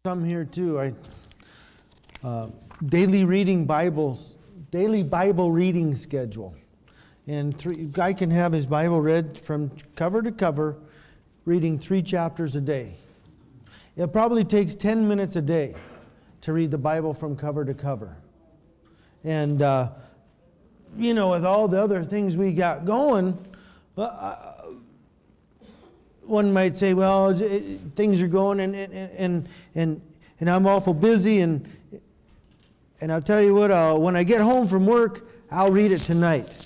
Some here too. Daily Bible reading schedule. And guy can have his Bible read from cover to cover, reading 3 chapters a day. It probably takes 10 minutes a day to read the Bible from cover to cover. And, with all the other things we got going, one might say, well, things are going and I'm awful busy, and I'll tell you what, when I get home from work, I'll read it tonight.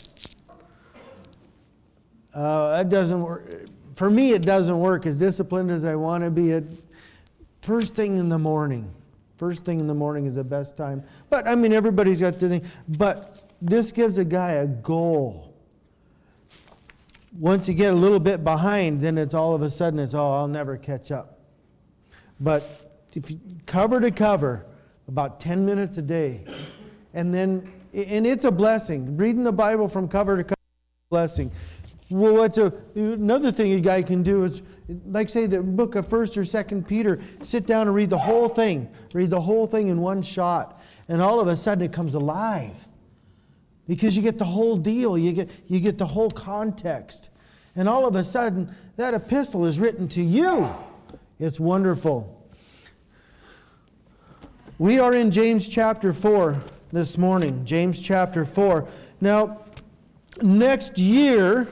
That doesn't work. For me, it doesn't work as disciplined as I want to be. First thing in the morning. First thing in the morning is the best time. But, everybody's got the thing. But this gives a guy a goal. Once you get a little bit behind, then it's all of a sudden, I'll never catch up. But if you cover to cover, about 10 minutes a day. And it's a blessing. Reading the Bible from cover to cover is a blessing. Well, another thing a guy can do is, like say the book of 1st or 2nd Peter, sit down and read the whole thing. Read the whole thing in one shot. And all of a sudden it comes alive. Because you get the whole deal. You get the whole context. And all of a sudden, that epistle is written to you. It's wonderful. We are in James chapter 4 this morning. James chapter 4. Now, next year,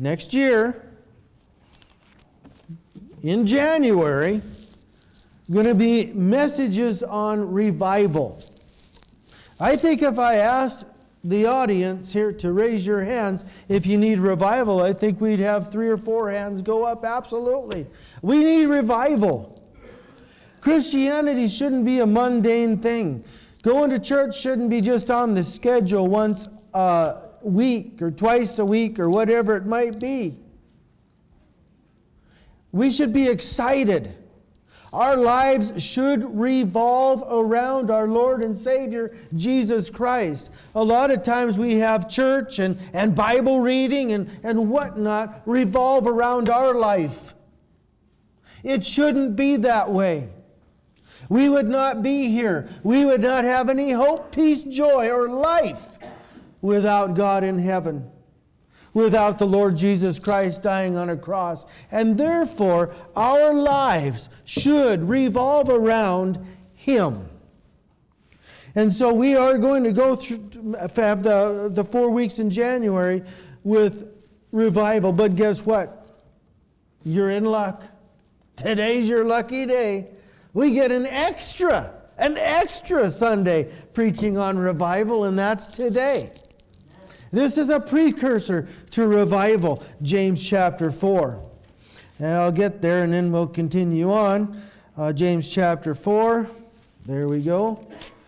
in January, going to be messages on revival. I think if I asked the audience here to raise your hands if you need revival, I think we'd have 3 or 4 hands go up. Absolutely. We need revival. Christianity shouldn't be a mundane thing. Going to church shouldn't be just on the schedule once a week or twice a week or whatever it might be. We should be excited. Our lives should revolve around our Lord and Savior, Jesus Christ. A lot of times we have church and Bible reading and whatnot revolve around our life. It shouldn't be that way. We would not be here. We would not have any hope, peace, joy, or life without God in heaven, without the Lord Jesus Christ dying on a cross. And therefore, our lives should revolve around Him. And so we are going to go through, have the 4 weeks in January with revival. But guess what? You're in luck. Today's your lucky day. We get an extra Sunday preaching on revival, and that's today. This is a precursor to revival, James chapter 4. And I'll get there and then we'll continue on. James chapter 4. There we go.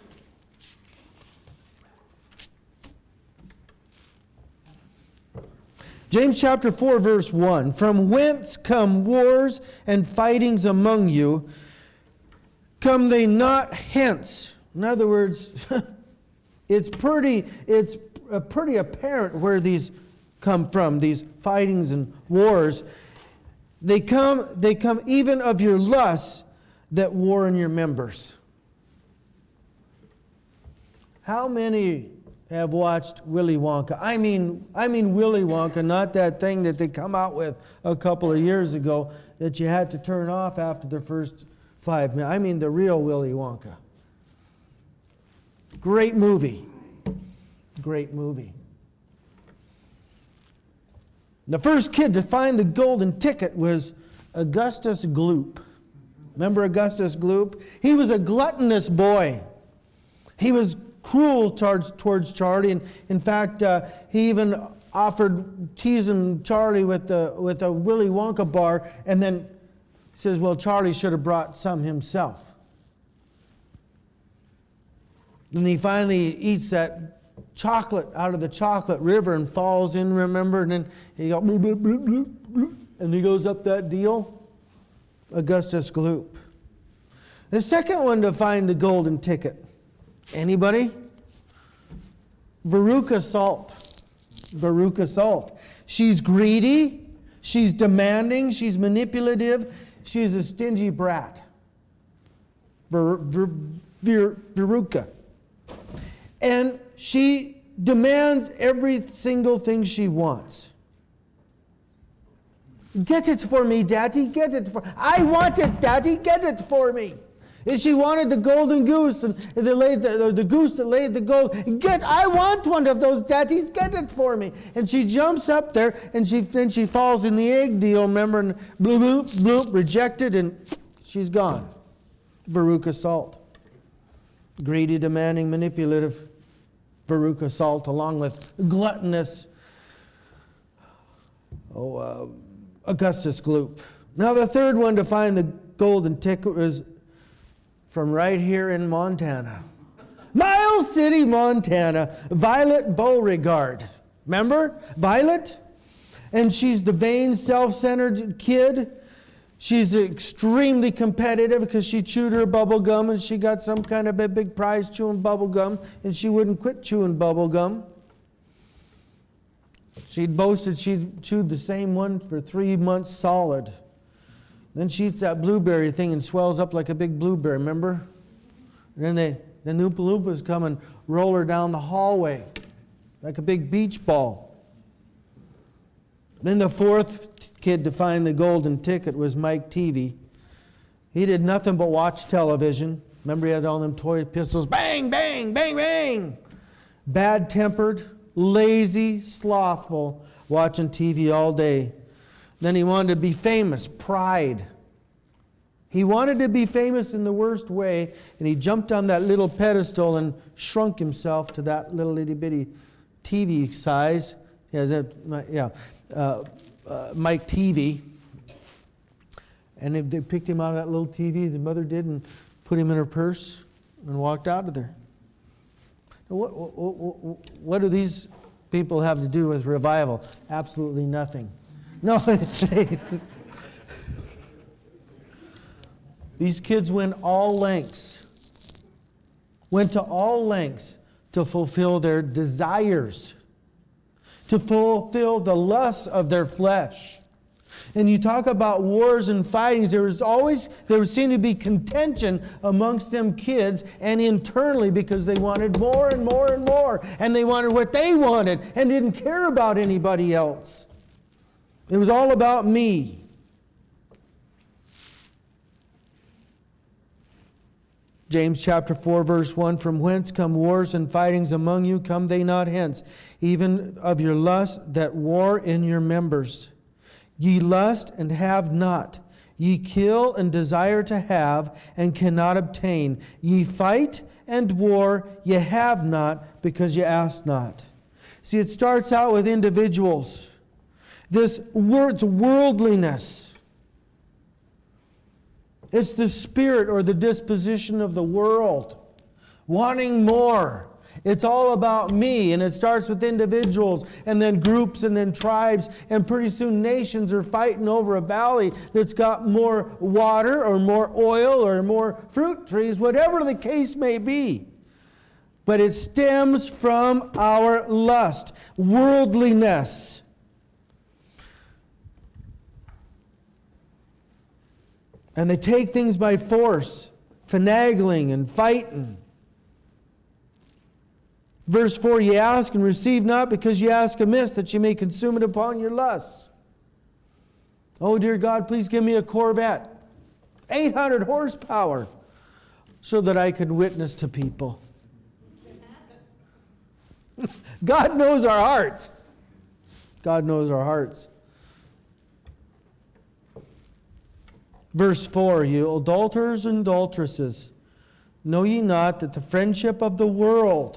James chapter 4, verse 1. From whence come wars and fightings among you? Come they not hence? In other words, it's pretty apparent where these come from, these fightings and wars. They come even of your lusts that war in your members. How many have watched Willy Wonka? I mean Willy Wonka, not that thing that they come out with a couple of years ago that you had to turn off after the first 5 minutes. I mean the real Willy Wonka. Great movie. Great movie. The first kid to find the golden ticket was Augustus Gloop. Remember Augustus Gloop? He was a gluttonous boy. He was cruel towards Charlie. And in fact, he even offered teasing Charlie with a Willy Wonka bar, and then says, well, Charlie should have brought some himself. And he finally eats that chocolate out of the chocolate river and falls in, remember? And then he goes, bloop, bloop, bloop, bloop, bloop, and he goes up that deal. Augustus Gloop. The second one to find the golden ticket. Anybody? Veruca Salt. Veruca Salt. She's greedy. She's demanding. She's manipulative. She's a stingy brat. Veruca. And she demands every single thing she wants. Get it for me, Daddy, get it for I want it, Daddy, get it for me. And she wanted the golden goose, and the goose that laid the gold. I want one of those, Daddies, get it for me. And she jumps up there, and then she falls in the egg deal, remember, and bloop, bloop, bloop, rejected, and she's gone. Veruca Salt. Greedy, demanding, manipulative Veruca Salt, along with gluttonous Augustus Gloop. Now the third one to find the golden ticket was from right here in Montana. Miles City, Montana. Violet Beauregard. Remember? Violet? And she's the vain, self-centered kid. She's extremely competitive because she chewed her bubble gum and she got some kind of a big prize chewing bubble gum, and she wouldn't quit chewing bubble gum. She'd boasted she'd chewed the same one for 3 months solid. Then she eats that blueberry thing and swells up like a big blueberry, remember? And then the Oompa Loompas come and roll her down the hallway like a big beach ball. Then the fourth kid to find the golden ticket was Mike Teavee. He did nothing but watch television. Remember, he had all them toy pistols, bang, bang, bang, bang. Bad-tempered, lazy, slothful, watching TV all day. Then he wanted to be famous, pride. He wanted to be famous in the worst way, and he jumped on that little pedestal and shrunk himself to that little itty-bitty TV size. Mike Teavee. And they picked him out of that little TV, the mother did, and put him in her purse and walked out of there. What do these people have to do with revival? Absolutely nothing. No, these kids went to all lengths to fulfill their desires, to fulfill the lusts of their flesh. And you talk about wars and fightings, there would seem to be contention amongst them kids and internally, because they wanted more and more and more, and they wanted what they wanted and didn't care about anybody else. It was all about me. James chapter 4, verse 1, from whence come wars and fightings among you? Come they not hence, even of your lust that war in your members. Ye lust and have not. Ye kill and desire to have and cannot obtain. Ye fight and war, ye have not, because ye ask not. See, it starts out with individuals. This word's worldliness. It's the spirit or the disposition of the world, wanting more. It's all about me, and it starts with individuals, and then groups, and then tribes, and pretty soon nations are fighting over a valley that's got more water or more oil or more fruit trees, whatever the case may be. But it stems from our lust, worldliness. And they take things by force, finagling and fighting. Verse 4, ye ask and receive not, because ye ask amiss, that ye may consume it upon your lusts. Oh, dear God, please give me a Corvette, 800 horsepower, so that I can witness to people. God knows our hearts. God knows our hearts. Verse 4, you adulterers and adulteresses, know ye not that the friendship of the world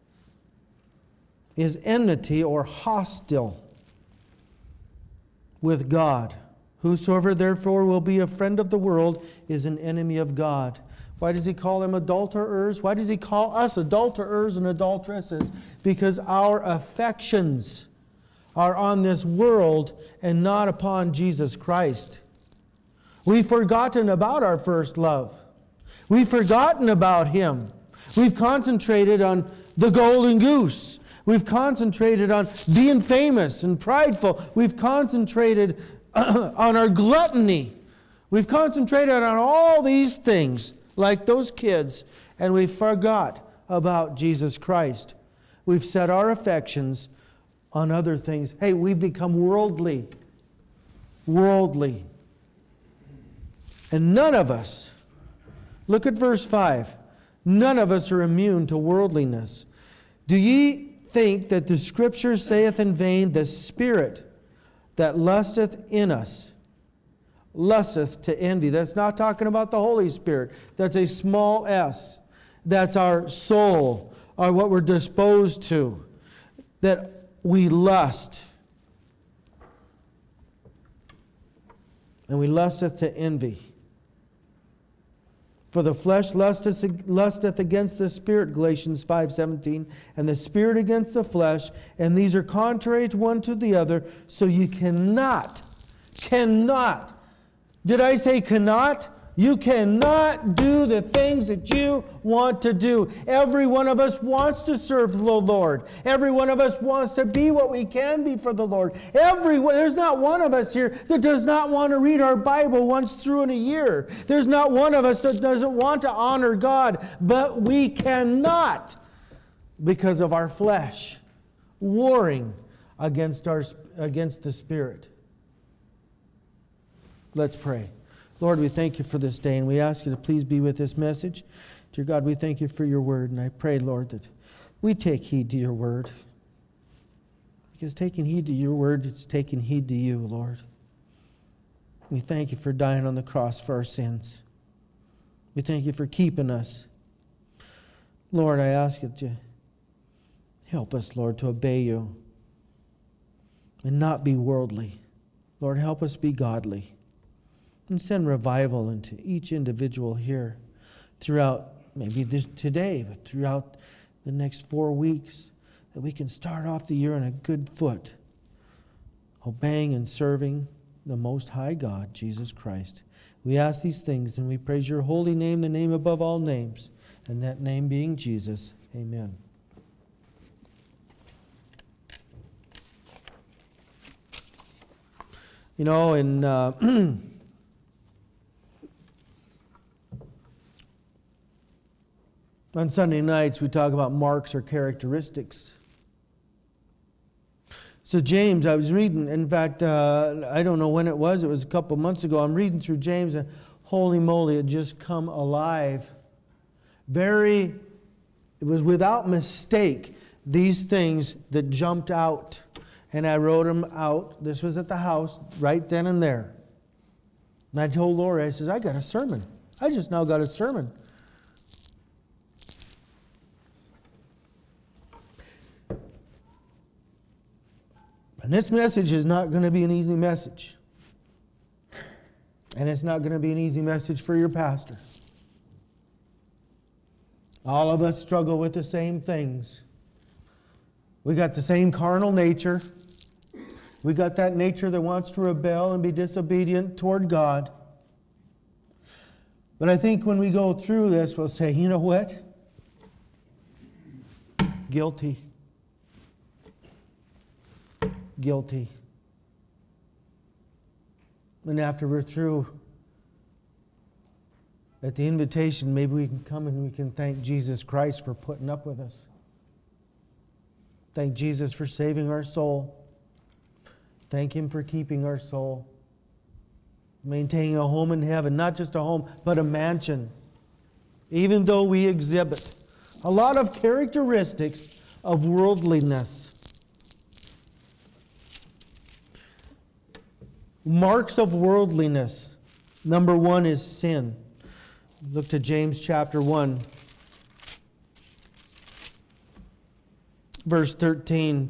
is enmity or hostile with God? Whosoever therefore will be a friend of the world is an enemy of God. Why does he call them adulterers? Why does he call us adulterers and adulteresses? Because our affections are on this world and not upon Jesus Christ. We've forgotten about our first love. We've forgotten about Him. We've concentrated on the golden goose. We've concentrated on being famous and prideful. We've concentrated on our gluttony. We've concentrated on all these things like those kids, and we forgot about Jesus Christ. We've set our affections on other things. Hey, we've become worldly. Worldly. And none of us, look at verse 5, none of us are immune to worldliness. Do ye think that the Scripture saith in vain, the Spirit that lusteth in us lusteth to envy? That's not talking about the Holy Spirit. That's a small s. That's our soul, or what we're disposed to, that we lust. And we lusteth to envy. For the flesh lusteth against the Spirit, Galatians 5:17, and the Spirit against the flesh, and these are contrary to one to the other, so you cannot, did I say cannot? You cannot do the things that you want to do. Every one of us wants to serve the Lord. Every one of us wants to be what we can be for the Lord. There's not one of us here that does not want to read our Bible once through in a year. There's not one of us that doesn't want to honor God, but we cannot because of our flesh warring against the Spirit. Let's pray. Lord, we thank you for this day, and we ask you to please be with this message. Dear God, we thank you for your word, and I pray, Lord, that we take heed to your word. Because taking heed to your word, it's taking heed to you, Lord. We thank you for dying on the cross for our sins. We thank you for keeping us. Lord, I ask you to help us, Lord, to obey you and not be worldly. Lord, help us be godly. And send revival into each individual here throughout, maybe today, but throughout the next 4 weeks, that we can start off the year on a good foot, obeying and serving the Most High God, Jesus Christ. We ask these things and we praise your holy name, the name above all names, and that name being Jesus. Amen. You know, on Sunday nights, we talk about marks or characteristics. So James, I was reading, in fact, I don't know when it was a couple months ago. I'm reading through James, and holy moly, it just come alive. It was without mistake, these things that jumped out. And I wrote them out. This was at the house, right then and there. And I told Lori, I says, I got a sermon. I just now got a sermon. And this message is not going to be an easy message. And it's not going to be an easy message for your pastor. All of us struggle with the same things. We got the same carnal nature. We got that nature that wants to rebel and be disobedient toward God. But I think when we go through this, we'll say, you know what? Guilty. Guilty. And after we're through, at the invitation, maybe we can come and we can thank Jesus Christ for putting up with us. Thank Jesus for saving our soul. Thank Him for keeping our soul. Maintaining a home in heaven, not just a home, but a mansion. Even though we exhibit a lot of characteristics of worldliness. Marks of worldliness. Number 1 is sin. Look to James chapter 1. Verse 13.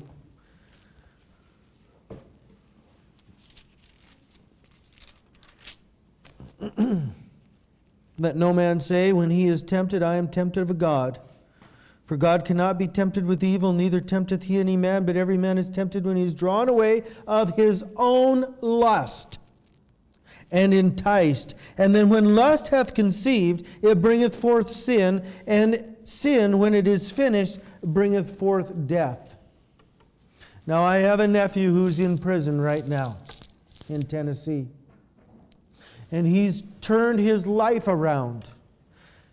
Let no man say, when he is tempted, I am tempted of God. For God cannot be tempted with evil, neither tempteth he any man, but every man is tempted when he is drawn away of his own lust and enticed. And then when lust hath conceived, it bringeth forth sin, and sin, when it is finished, bringeth forth death. Now I have a nephew who's in prison right now in Tennessee. And he's turned his life around.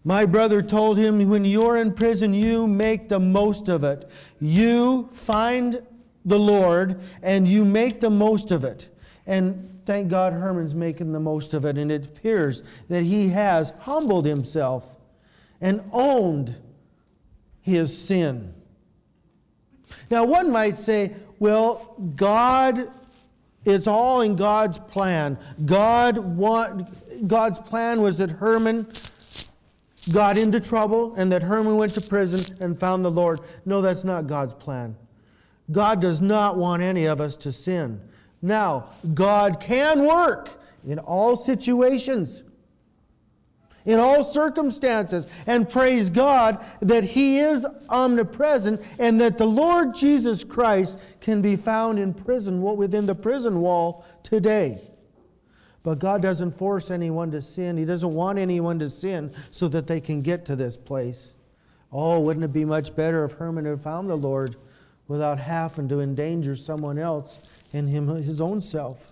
My brother told him, when you're in prison, you make the most of it. You find the Lord and you make the most of it. And thank God Herman's making the most of it. And it appears that he has humbled himself and owned his sin. Now one might say, well, it's all in God's plan. God's plan was that Herman got into trouble and that Herman went to prison and found the Lord. No, that's not God's plan. God does not want any of us to sin. Now, God can work in all situations, in all circumstances, and praise God that He is omnipresent and that the Lord Jesus Christ can be found in prison, within the prison wall today. But God doesn't force anyone to sin. He doesn't want anyone to sin so that they can get to this place. Oh, wouldn't it be much better if Herman had found the Lord without having to endanger someone else and his own self?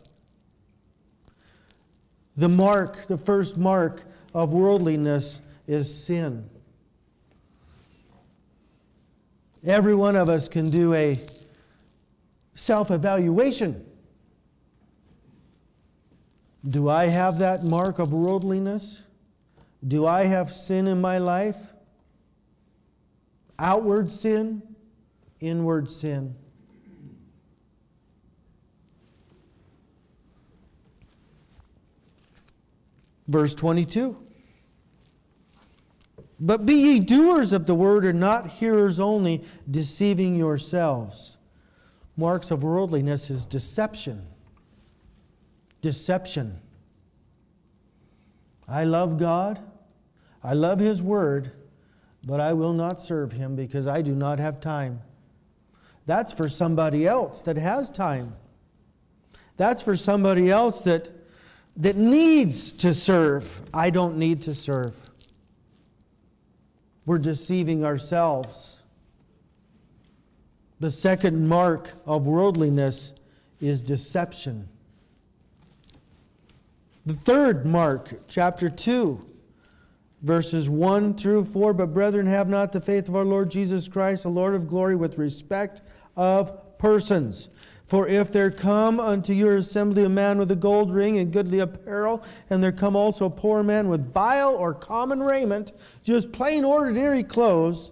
The first mark of worldliness is sin. Every one of us can do a self-evaluation. Do I have that mark of worldliness? Do I have sin in my life? Outward sin, inward sin. Verse 22. But be ye doers of the word and not hearers only, deceiving yourselves. Marks of worldliness is deception. Deception. I love God. I love His word, but I will not serve Him because I do not have time. That's for somebody else that has time. That's for somebody else that needs to serve. I don't need to serve. We're deceiving ourselves. The second mark of worldliness is deception. The third mark, chapter 2, verses 1 through 4. But brethren, have not the faith of our Lord Jesus Christ, the Lord of glory, with respect of persons. For if there come unto your assembly a man with a gold ring and goodly apparel, and there come also a poor man with vile or common raiment, just plain ordinary clothes,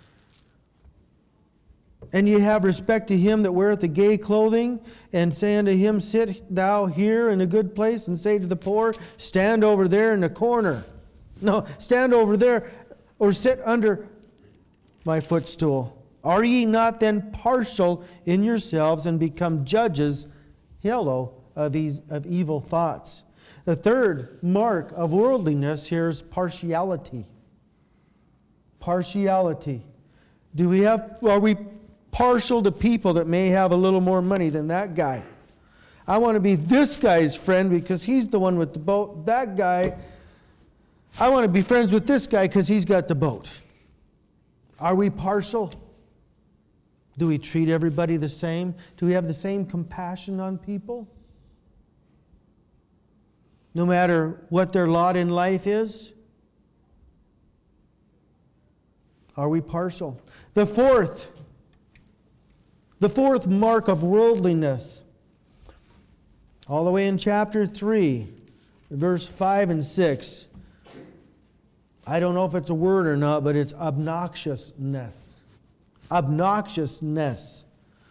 and ye have respect to him that weareth the gay clothing, and say unto him, sit thou here in a good place, and say to the poor, stand over there in the corner. No, stand over there, or sit under my footstool. Are ye not then partial in yourselves, and become judges, of evil thoughts? The third mark of worldliness here is partiality. Partiality. Are we partial to people that may have a little more money than that guy? I want to be this guy's friend because he's the one with the boat. That guy, I want to be friends with this guy because he's got the boat. Are we partial? Do we treat everybody the same? Do we have the same compassion on people? No matter what their lot in life is? Are we partial? The fourth mark of worldliness, all the way in chapter 3, verse 5 and 6. I don't know if it's a word or not, but it's obnoxiousness. Obnoxiousness.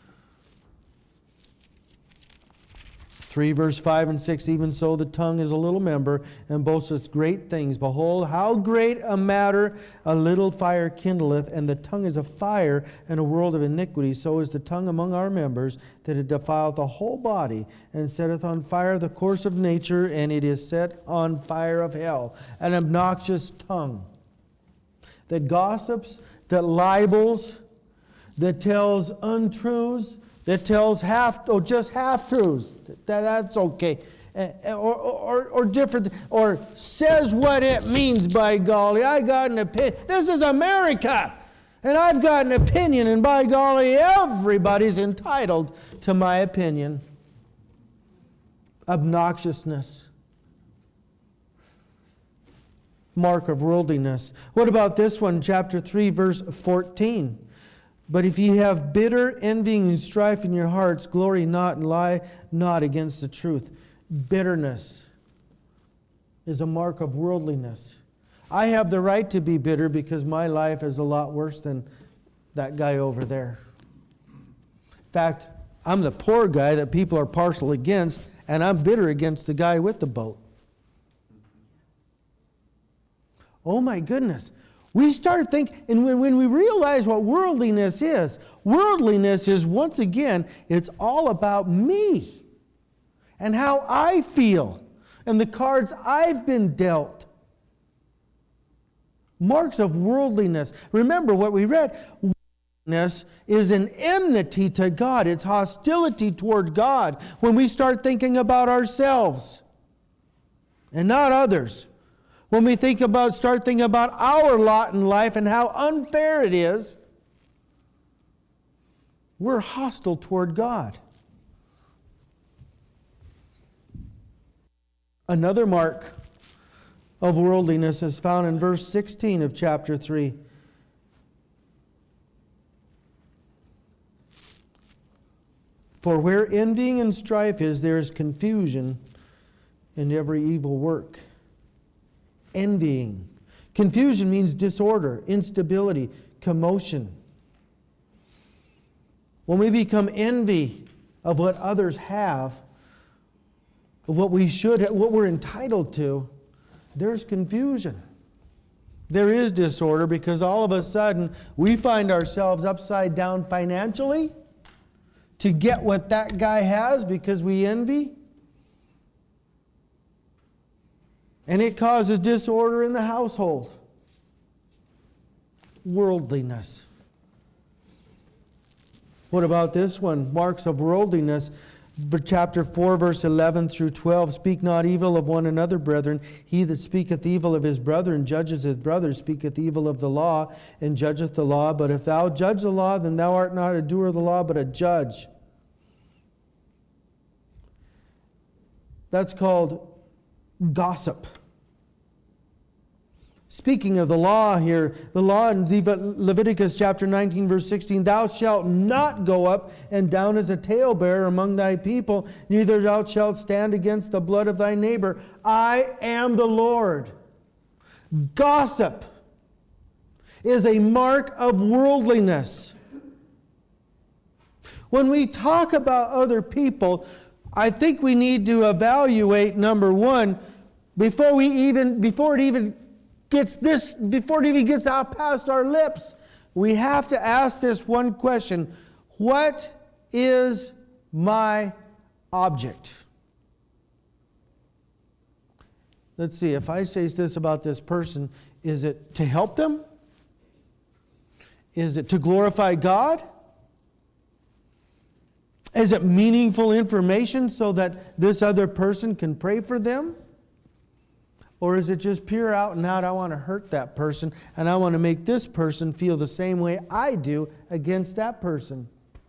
3 verse 5 and 6, even so the tongue is a little member and boasteth great things. Behold, how great a matter a little fire kindleth, and the tongue is a fire and a world of iniquity. So is the tongue among our members, that it defileth the whole body, and setteth on fire the course of nature, and it is set on fire of hell. An obnoxious tongue that gossips, that libels, that tells untruths, that tells just half-truths. That's okay. Or different, or says what it means, by golly. I got an opinion. This is America, and I've got an opinion, and by golly, everybody's entitled to my opinion. Obnoxiousness. mark of worldliness. What about this one, chapter 3, verse 14? But if ye have bitter envying and strife in your hearts, glory not and lie not against the truth. Bitterness is a mark of worldliness. I have the right to be bitter because my life is a lot worse than that guy over there. In fact, I'm the poor guy that people are partial against, and I'm bitter against the guy with the boat. Oh my goodness. We start thinking, and when we realize what worldliness is once again, it's all about me and how I feel and the cards I've been dealt. Marks of worldliness. Remember what we read. Worldliness is an enmity to God. It's hostility toward God when we start thinking about ourselves and not others. When we start thinking about our lot in life and how unfair it is, we're hostile toward God. Another mark of worldliness is found in verse 16 of chapter 3. For where envying and strife is, there is confusion in every evil work. Envying. Confusion means disorder, instability, commotion. When we become envy of what others have, of what we should have, what we're entitled to, there's confusion. There is disorder because all of a sudden we find ourselves upside down financially to get what that guy has because we envy. And it causes disorder in the household. Worldliness. What about this one? Marks of worldliness. Chapter 4, verse 11 through 12. Speak not evil of one another, brethren. He that speaketh evil of his brother and judges his brother speaketh evil of the law and judgeth the law. But if thou judge the law, then thou art not a doer of the law, but a judge. That's called gossip. Speaking of the law here, the law in Leviticus chapter 19, verse 16, thou shalt not go up and down as a talebearer among thy people, neither thou shalt stand against the blood of thy neighbor. I am the Lord. Gossip is a mark of worldliness. When we talk about other people, I think we need to evaluate, number one, before it even gets out past our lips, we have to ask this one question: what is my object? Let's see, if I say this about this person, is it to help them? Is it to glorify God? Is it meaningful information so that this other person can pray for them? Or is it just pure out and out, I want to hurt that person and I want to make this person feel the same way I do against that person?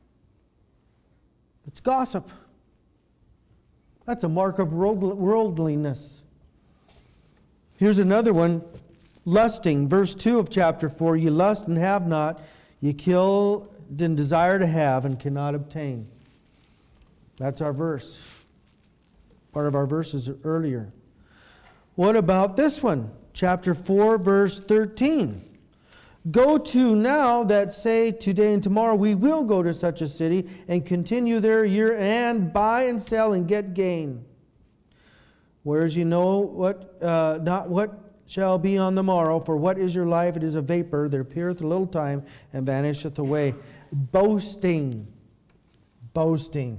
It's gossip. That's a mark of worldliness. Here's another one. Lusting. Verse 2 of chapter 4. You lust and have not. You kill and desire to have and cannot obtain. That's our verse. Part of our verses earlier. What about this one? Chapter 4, verse 13. Go to now that say today and tomorrow we will go to such a city and continue there a year and buy and sell and get gain. Whereas you know what, not what shall be on the morrow, for what is your life? It is a vapor that appeareth a little time and vanisheth away. Boasting. Boasting.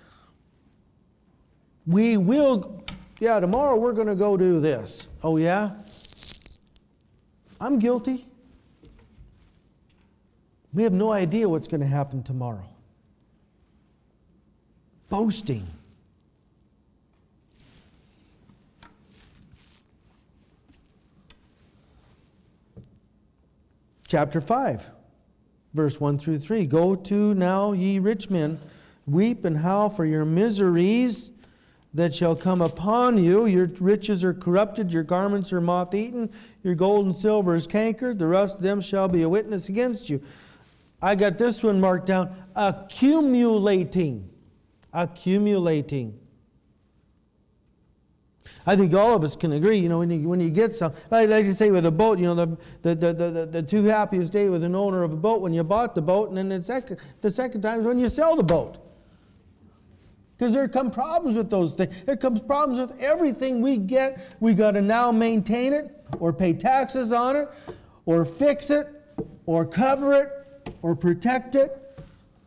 We will, tomorrow we're going to go do this. Oh, yeah? I'm guilty. We have no idea what's going to happen tomorrow. Boasting. Chapter 5, verse 1 through 3. Go to now, ye rich men, weep and howl for your miseries, that shall come upon you. Your riches are corrupted, your garments are moth-eaten, your gold and silver is cankered, the rust of them shall be a witness against you. I got this one marked down, accumulating. Accumulating. I think all of us can agree, when you get some, like you say with a boat, the two happiest days with an owner of a boat when you bought the boat, and then the second time is when you sell the boat. Because there come problems with those things. There comes problems with everything we get. We got to now maintain it, or pay taxes on it, or fix it, or cover it, or protect it.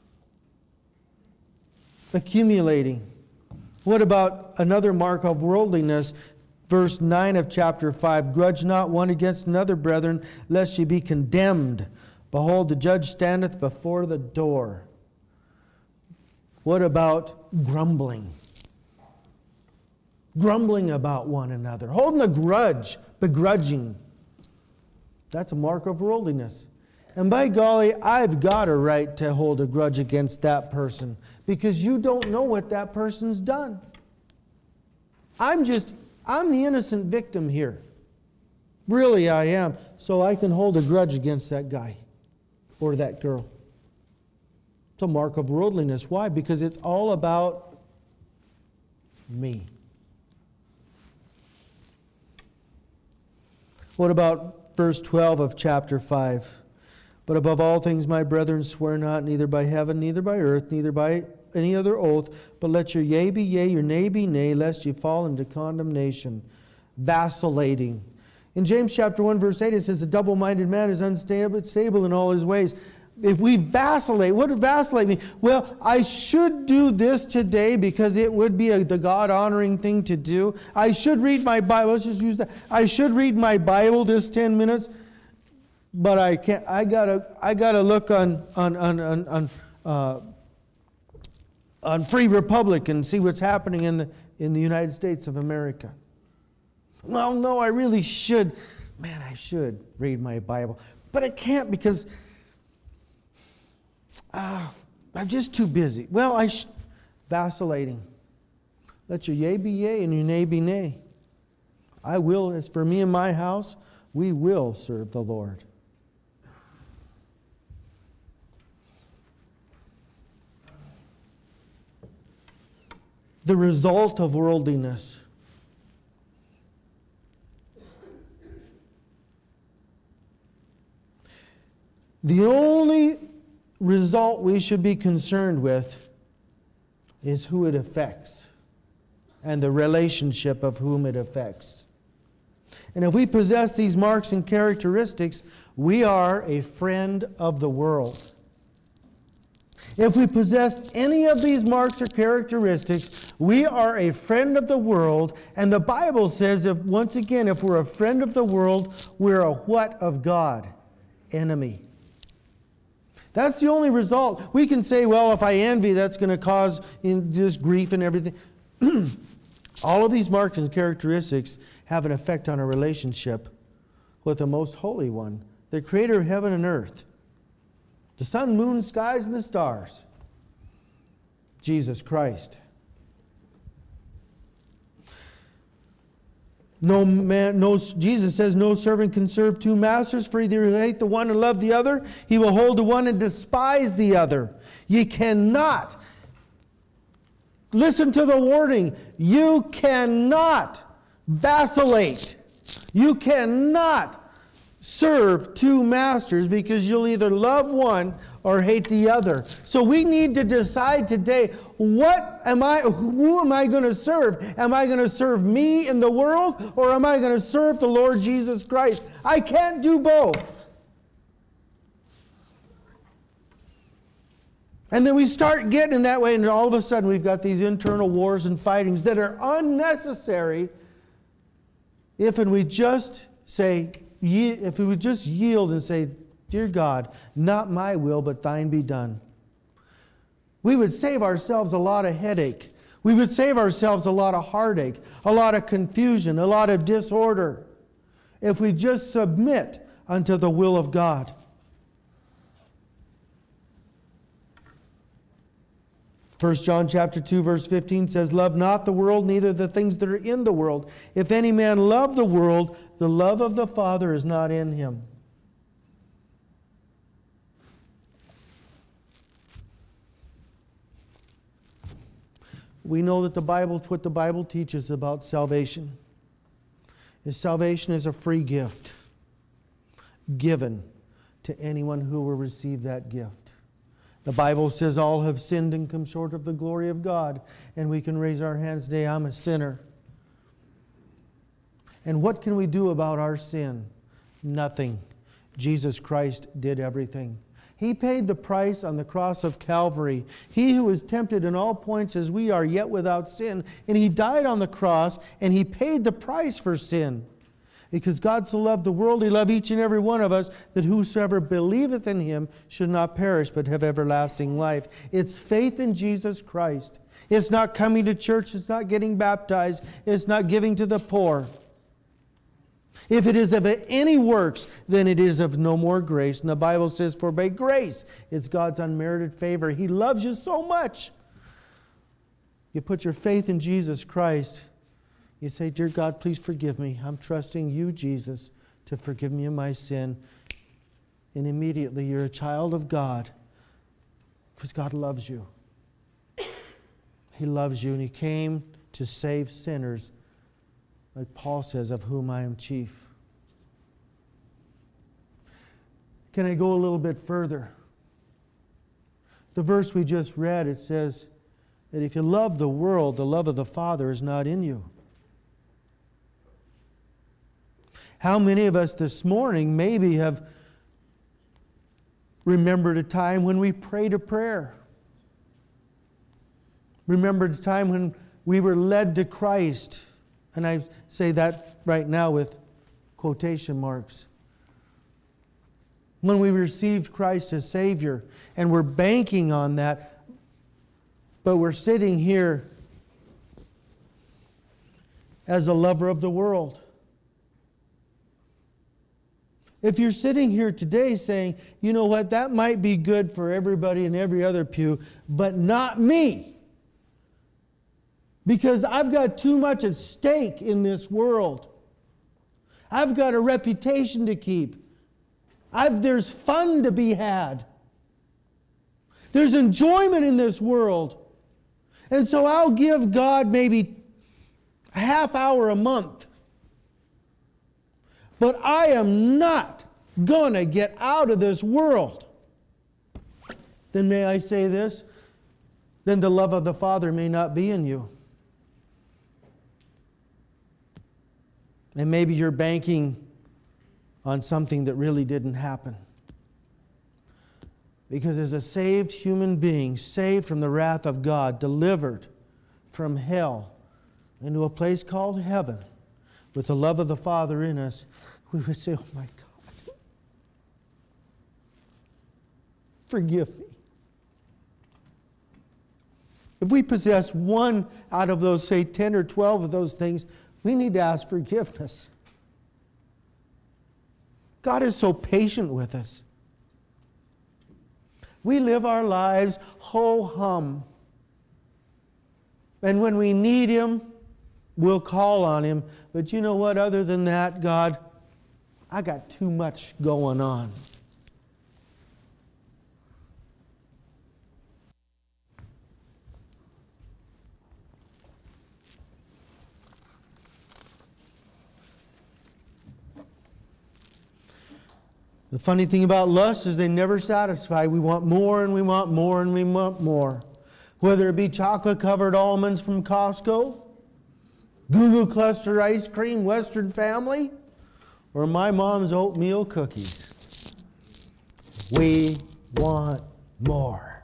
Accumulating. What about another mark of worldliness? Verse 9 of chapter 5. Grudge not one against another, brethren, lest ye be condemned. Behold, the judge standeth before the door. What about grumbling? Grumbling about one another. Holding a grudge, begrudging. That's a mark of worldliness. And by golly, I've got a right to hold a grudge against that person because you don't know what that person's done. I'm the innocent victim here. Really, I am. So I can hold a grudge against that guy or that girl. It's a mark of worldliness. Why? Because it's all about me. What about verse 12 of chapter 5? But above all things, my brethren, swear not, neither by heaven, neither by earth, neither by any other oath, but let your yea be yea, your nay be nay, lest you fall into condemnation. Vacillating. In James chapter 1, verse 8, it says, a double-minded man is unstable in all his ways. If we vacillate, what does vacillate mean? Well, I should do this today because it would be the God-honoring thing to do. I should read my Bible. Let's just use that. I should read my Bible this 10 minutes, but I can't. I gotta look on Free Republic and see what's happening in the United States of America. Well, no, I really should. Man, I should read my Bible, but I can't because I'm just too busy. Well, vacillating. Let your yea be yea and your nay be nay. I will, as for me and my house, we will serve the Lord. The result of worldliness. The only result we should be concerned with is who it affects and the relationship of whom it affects. And if we possess these marks and characteristics, we are a friend of the world. If we possess any of these marks or characteristics, we are a friend of the world. And the Bible says, once again, if we're a friend of the world, we're a what of God? Enemy. That's the only result. We can say, well, if I envy, that's going to cause this grief and everything. All of these marks and characteristics have an effect on our relationship with the Most Holy One, the Creator of heaven and earth, the sun, moon, skies, and the stars, Jesus Christ. Jesus says, no servant can serve two masters, for either he'll hate the one and love the other, he will hold the one and despise the other. Ye cannot. Listen to the warning. You cannot vacillate. You cannot serve two masters because you'll either love one or hate the other. So we need to decide today, who am I going to serve? Am I going to serve me in the world, or am I going to serve the Lord Jesus Christ? I can't do both. And then we start getting that way, and all of a sudden we've got these internal wars and fightings that are unnecessary if we just yield and say, dear God, not my will, but thine be done. We would save ourselves a lot of headache. We would save ourselves a lot of heartache, a lot of confusion, a lot of disorder, if we just submit unto the will of God. 1 John chapter 2, verse 15 says, "Love not the world, neither the things that are in the world. If any man love the world, the love of the Father is not in him." We know that what the Bible teaches about salvation is salvation is a free gift given to anyone who will receive that gift. The Bible says all have sinned and come short of the glory of God, and we can raise our hands today, I'm a sinner. And what can we do about our sin? Nothing. Jesus Christ did everything. He paid the price on the cross of Calvary. He who was tempted in all points as we are, yet without sin. And He died on the cross, and He paid the price for sin. Because God so loved the world, He loved each and every one of us, that whosoever believeth in Him should not perish, but have everlasting life. It's faith in Jesus Christ. It's not coming to church. It's not getting baptized. It's not giving to the poor. If it is of any works, then it is of no more grace. And the Bible says, for by grace, it's God's unmerited favor. He loves you so much. You put your faith in Jesus Christ. You say, dear God, please forgive me. I'm trusting you, Jesus, to forgive me of my sin. And immediately you're a child of God because God loves you. He loves you, and He came to save sinners, like Paul says, of whom I am chief. Can I go a little bit further? The verse we just read, it says that if you love the world, the love of the Father is not in you. How many of us this morning maybe have remembered a time when we prayed a prayer? Remembered a time when we were led to Christ. And I say that right now with quotation marks. When we received Christ as Savior, and we're banking on that, but we're sitting here as a lover of the world. If you're sitting here today saying, you know what, that might be good for everybody in every other pew, but not me. Because I've got too much at stake in this world. I've got a reputation to keep. There's fun to be had. There's enjoyment in this world. And so I'll give God maybe a half hour a month. But I am not going to get out of this world. Then may I say this? Then the love of the Father may not be in you. And maybe you're banking on something that really didn't happen. Because as a saved human being, saved from the wrath of God, delivered from hell into a place called heaven, with the love of the Father in us, we would say, oh my God, forgive me. If we possess one out of those, say 10 or 12 of those things, we need to ask forgiveness. God is so patient with us. We live our lives ho-hum. And when we need Him, we'll call on Him. But you know what? Other than that, God, I got too much going on. The funny thing about lust is they never satisfy. We want more and we want more and we want more. Whether it be chocolate-covered almonds from Costco, Goo Goo Cluster ice cream, Western Family, or my mom's oatmeal cookies. We want more.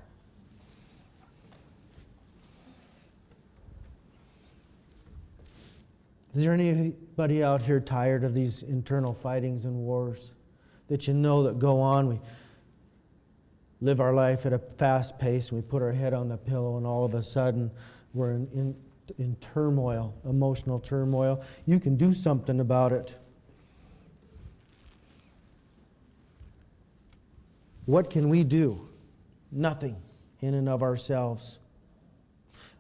Is there anybody out here tired of these internal fightings and wars that you know that go on? We live our life at a fast pace, and we put our head on the pillow, and all of a sudden we're in turmoil, emotional turmoil. You can do something about it. What can we do? Nothing in and of ourselves.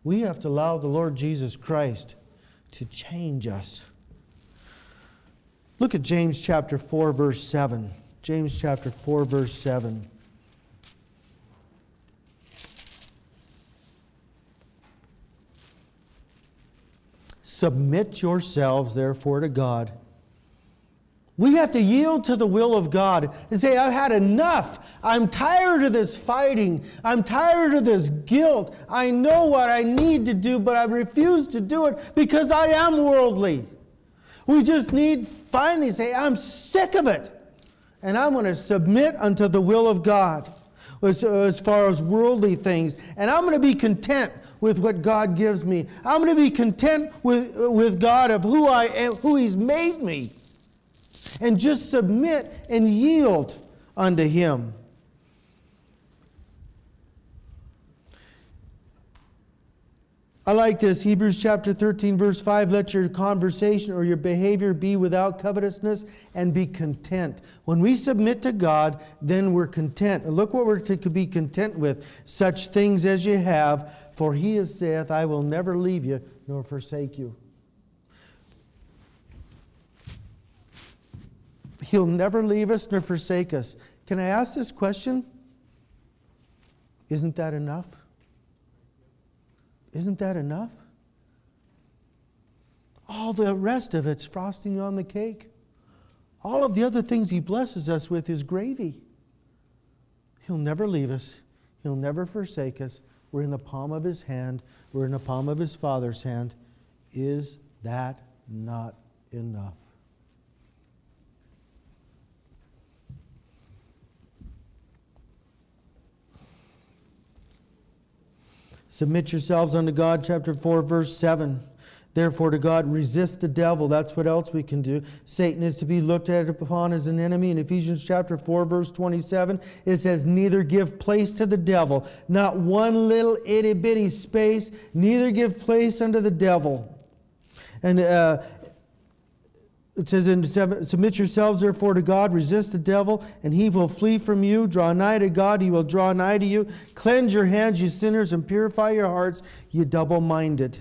We have to allow the Lord Jesus Christ to change us. Look at James chapter 4, verse 7. James chapter 4, verse 7. Submit yourselves, therefore, to God. We have to yield to the will of God and say, I've had enough. I'm tired of this fighting. I'm tired of this guilt. I know what I need to do, but I refuse to do it because I am worldly. We just need finally say, I'm sick of it. And I'm going to submit unto the will of God as far as worldly things. And I'm going to be content with what God gives me. I'm going to be content with God of who I am, who He's made me. And just submit and yield unto Him. I like this. Hebrews chapter 13, verse 5. Let your conversation or your behavior be without covetousness and be content. When we submit to God, then we're content. And look what we're to be content with. Such things as you have, for He saith, I will never leave you nor forsake you. He'll never leave us nor forsake us. Can I ask this question? Isn't that enough? Isn't that enough? All the rest of it's frosting on the cake. All of the other things He blesses us with is gravy. He'll never leave us. He'll never forsake us. We're in the palm of His hand. We're in the palm of His Father's hand. Is that not enough? Submit yourselves unto God, chapter 4, verse 7. Therefore to God resist the devil. That's what else we can do. Satan is to be looked at upon as an enemy. In Ephesians chapter 4, verse 27, it says, neither give place to the devil. Not one little itty bitty space. Neither give place unto the devil. And it says in 7, submit yourselves therefore to God, resist the devil, and he will flee from you. Draw nigh to God, he will draw nigh to you. Cleanse your hands, you sinners, and purify your hearts, you double-minded.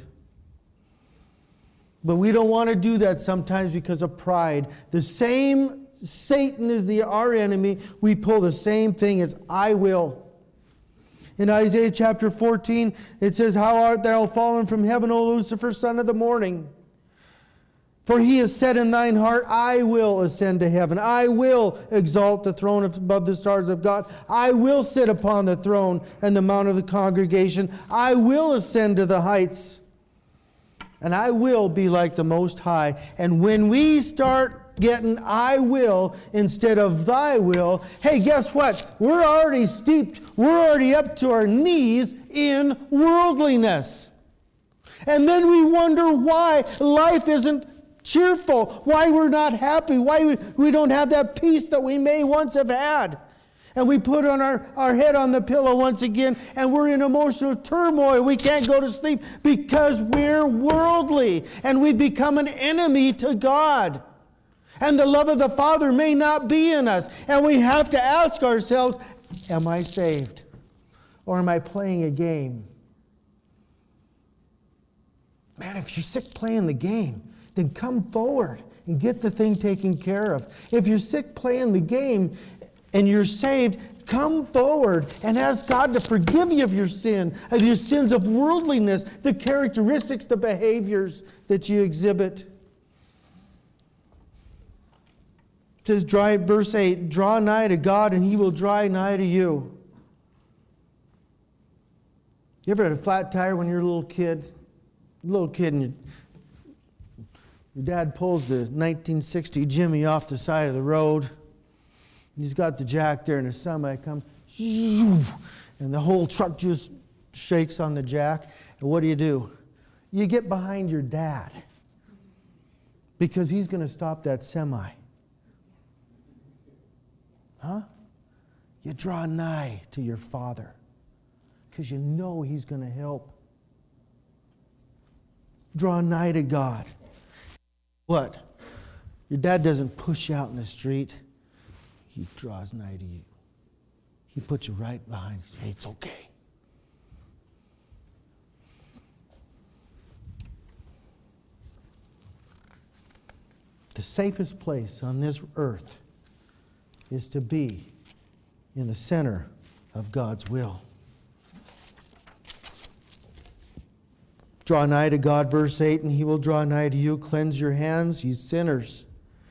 But we don't want to do that sometimes because of pride. The same Satan is our enemy. We pull the same thing as I will. In Isaiah chapter 14, it says, how art thou fallen from heaven, O Lucifer, son of the morning? For he has said in thine heart, I will ascend to heaven. I will exalt the throne above the stars of God. I will sit upon the throne and the mount of the congregation. I will ascend to the heights. And I will be like the Most High. And when we start getting I will instead of thy will, hey, guess what? We're already steeped. We're already up to our knees in worldliness. And then we wonder why life isn't cheerful, why we're not happy, why we don't have that peace that we may once have had. And we put on our head on the pillow once again, and we're in emotional turmoil. We can't go to sleep because we're worldly, and we become an enemy to God. And the love of the Father may not be in us. And we have to ask ourselves, am I saved? Or am I playing a game? Man, if you're sick playing the game, then come forward and get the thing taken care of. If you're sick playing the game and you're saved, come forward and ask God to forgive you of your sin, of your sins of worldliness, the characteristics, the behaviors that you exhibit. It says, verse 8, draw nigh to God and He will draw nigh to you. You ever had a flat tire when you're a little kid? And your dad pulls the 1960 Jimmy off the side of the road. He's got the jack there, and the semi comes, and the whole truck just shakes on the jack. And what do? You get behind your dad because he's going to stop that semi. Huh? You draw nigh to your Father because you know He's going to help. Draw nigh to God. What? Your dad doesn't push you out in the street. He draws nigh to you. He puts you right behind you. Hey, it's okay. the safest place on this earth is to be in the center of God's will. Draw nigh to God, verse 8, and He will draw nigh to you. Cleanse your hands, ye sinners.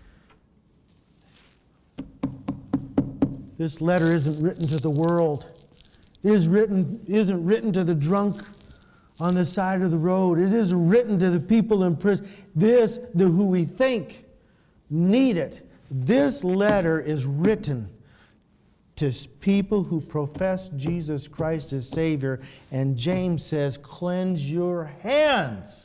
This letter isn't written to the world. It isn't written to the drunk on the side of the road. It isn't written to the people in prison. Who we think need it. This letter is written to people who profess Jesus Christ as Savior. And James says, cleanse your hands,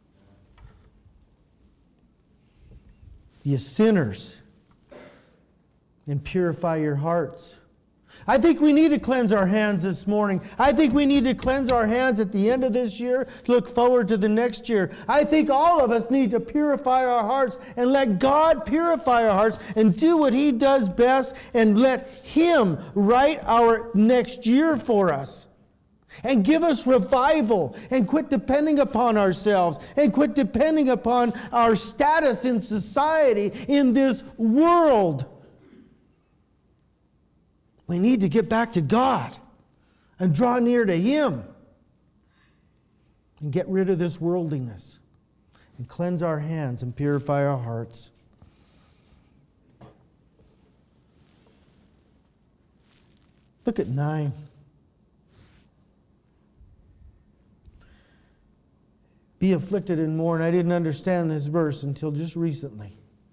ye sinners, and purify your hearts. I think we need to cleanse our hands this morning. I think we need to cleanse our hands at the end of this year, look forward to the next year. I think all of us need to purify our hearts and let God purify our hearts and do what He does best and let Him write our next year for us. And give us revival and quit depending upon ourselves and quit depending upon our status in society, in this world. We need to get back to God and draw near to Him and get rid of this worldliness and cleanse our hands and purify our hearts. Look at 9. Be afflicted and mourn. I didn't understand this verse until just recently.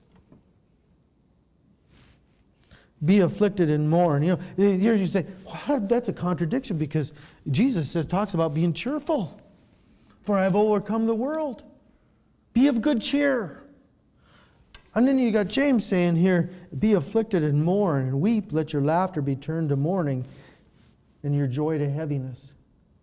Be afflicted and mourn. You know, here you say, well, that's a contradiction because Jesus talks about being cheerful. For I have overcome the world. Be of good cheer. And then you got James saying here, be afflicted and mourn and weep. Let your laughter be turned to mourning and your joy to heaviness.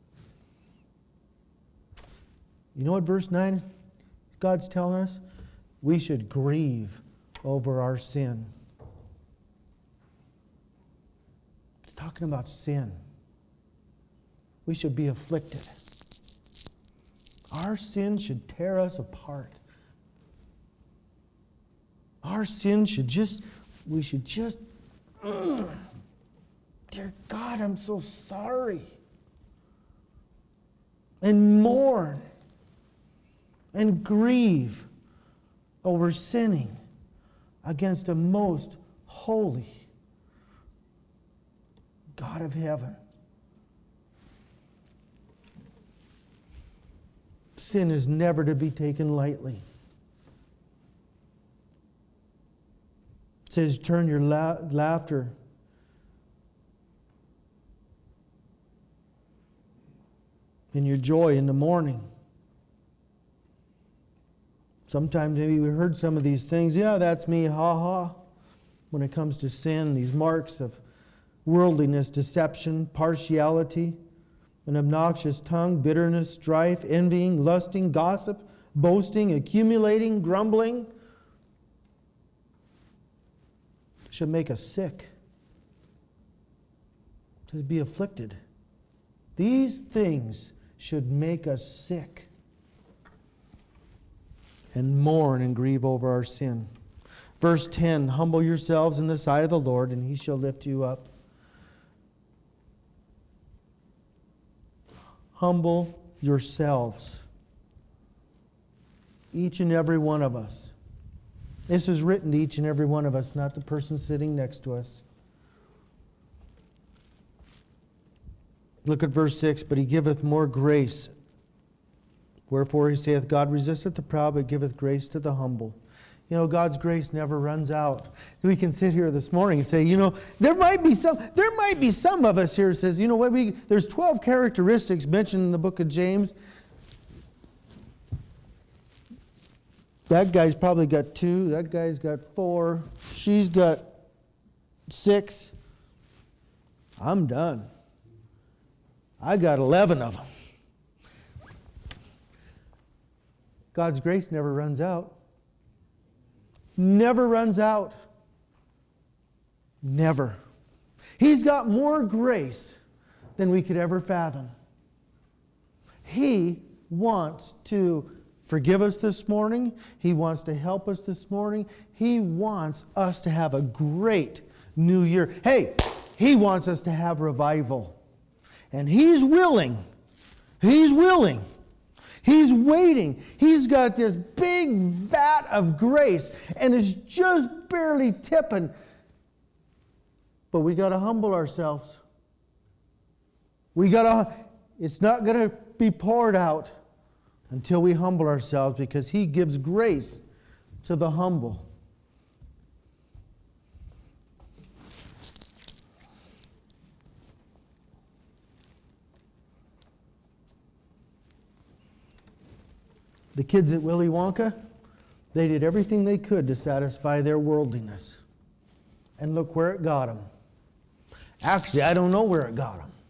You know what verse 9 God's telling us? We should grieve over our sin. Talking about sin. We should be afflicted. Our sin should tear us apart. Our sin should we should just, dear God, I'm so sorry. And mourn and grieve over sinning against a most holy God of heaven. Sin is never to be taken lightly. It says, turn your laughter and your joy in the morning. Sometimes maybe we heard some of these things. Yeah, that's me, ha ha. When it comes to sin, these marks of worldliness, deception, partiality, an obnoxious tongue, bitterness, strife, envying, lusting, gossip, boasting, accumulating, grumbling, should make us sick. It says, be afflicted. These things should make us sick and mourn and grieve over our sin. Verse 10, humble yourselves in the sight of the Lord, and He shall lift you up. Humble yourselves. Each and every one of us. This is written to each and every one of us, not the person sitting next to us. Look at verse 6. But He giveth more grace. Wherefore He saith, God resisteth the proud, but giveth grace to the humble. You know, God's grace never runs out. We can sit here this morning and say, you know, there might be some of us here who says, you know what, there's 12 characteristics mentioned in the book of James. That guy's probably got 2. That guy's got 4. She's got 6. I'm done. I got 11 of them. God's grace never runs out. Never runs out. Never. He's got more grace than we could ever fathom. He wants to forgive us this morning. He wants to help us this morning. He wants us to have a great new year. Hey, He wants us to have revival. And He's willing. He's willing. He's waiting. He's got this big vat of grace and is just barely tipping. But we got to humble ourselves. It's not going to be poured out until we humble ourselves, because He gives grace to the humble. The kids at Willy Wonka, they did everything they could to satisfy their worldliness. And look where it got them. Actually, I don't know where it got them.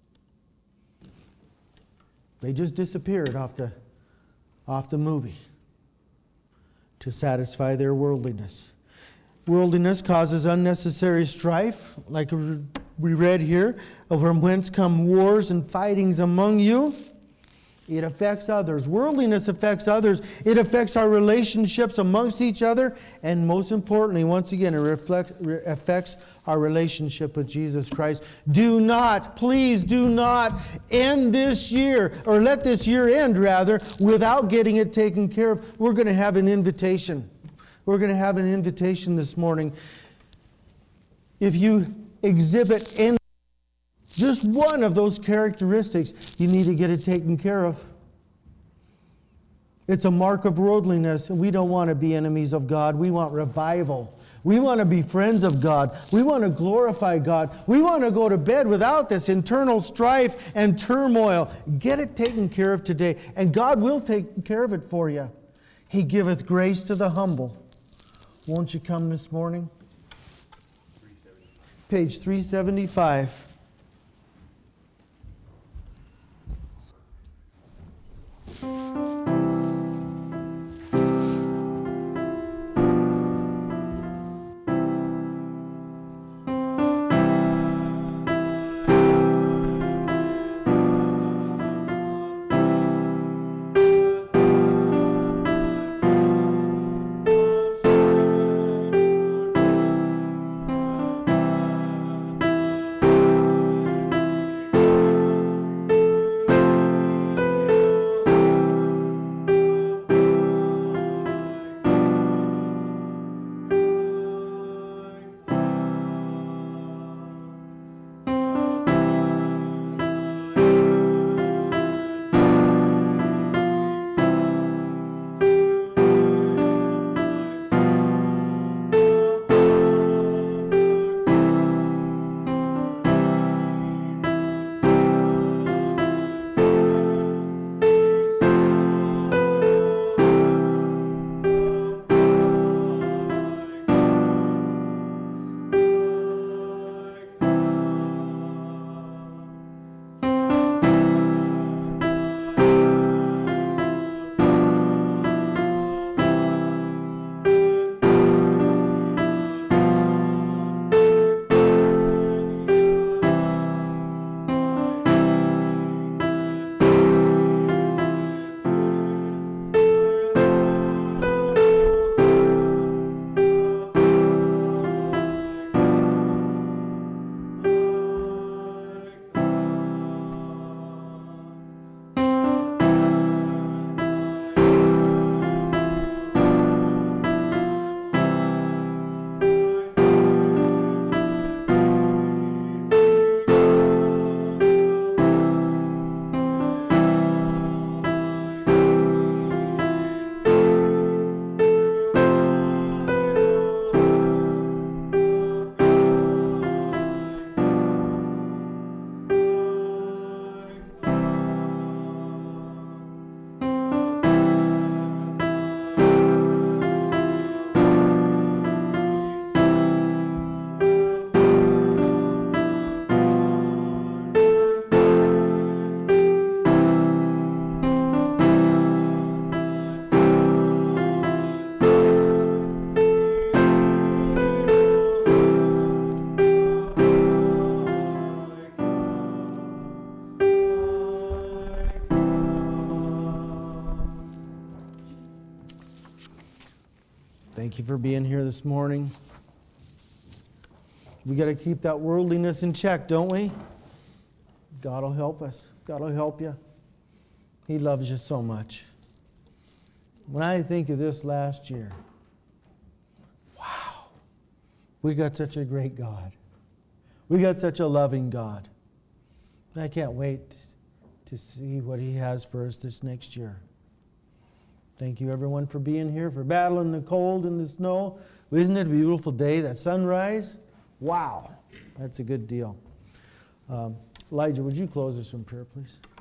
They just disappeared off the movie to satisfy their worldliness. Worldliness causes unnecessary strife, like we read here, from whence come wars and fightings among you. It affects others. Worldliness affects others. It affects our relationships amongst each other. And most importantly, once again, it affects our relationship with Jesus Christ. Do not, please do not end this year, or let this year end rather, without getting it taken care of. We're going to have an invitation. We're going to have an invitation this morning. If you exhibit any just one of those characteristics, you need to get it taken care of. It's a mark of worldliness, and we don't want to be enemies of God. We want revival. We want to be friends of God. We want to glorify God. We want to go to bed without this internal strife and turmoil. Get it taken care of today, and God will take care of it for you. He giveth grace to the humble. Won't you come this morning? Page 375. Thank you for being here this morning. We got to keep that worldliness in check, don't we? God will help us. God will help you. He loves you so much. When I think of this last year, wow, we got such a great God. We got such a loving God. I can't wait to see what He has for us this next year. Thank you, everyone, for being here, for battling the cold and the snow. Isn't it a beautiful day, that sunrise? Wow, that's a good deal. Elijah, would you close us in prayer, please?